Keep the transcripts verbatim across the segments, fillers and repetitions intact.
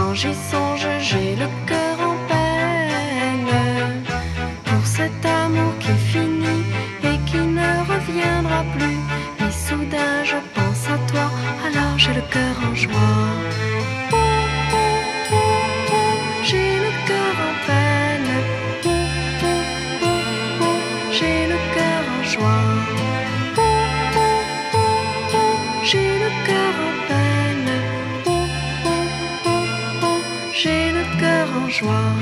Quand j'y songe, j'ai le cœur en peine pour cet amour qui finit et qui ne reviendra plus. Et soudain je pense à toi, alors j'ai le cœur en joie. Oh, oh, oh, oh, j'ai le cœur en peine. Oh, oh, oh, oh, j'ai le cœur en joie. Oh, oh, oh, oh, j'ai le cœur en peine. Oh, oh, oh, oh, j'ai le cœur en joie.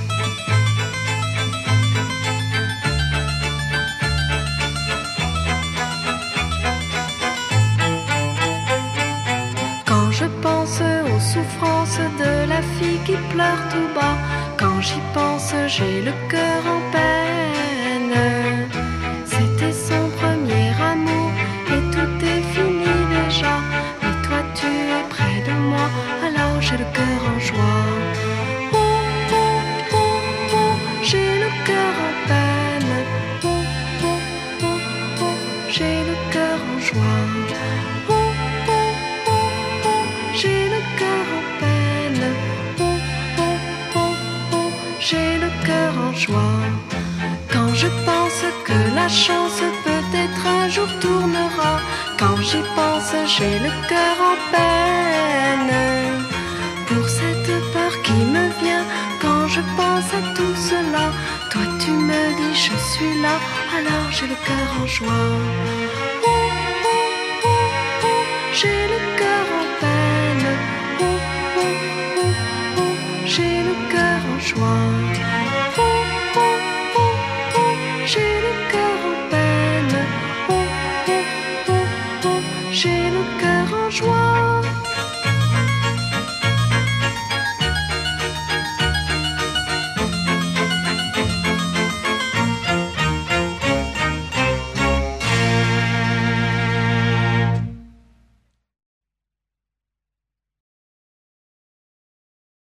Quand je pense aux souffrances de la fille qui pleure tout bas, quand j'y pense, j'ai le cœur en peine. C'était son premier amour et tout est fini déjà. Mais toi tu es près de moi, alors j'ai le cœur en joie. Oh, oh, oh, oh, j'ai le cœur en peine. Oh, oh, oh, oh, j'ai le cœur en joie. Oh, oh, oh, oh, j'ai le cœur en peine. Oh, oh, oh, oh, j'ai le cœur en joie. Quand je pense que la chance peut-être un jour tournera, quand j'y pense, j'ai le cœur en peine pour cette peur qui me vient quand je pense à tout cela. Toi tu me dis je suis là, alors j'ai le cœur en joie. Oh, oh, oh, oh, j'ai le cœur en peine. Oh, oh, oh, oh, j'ai le cœur en joie.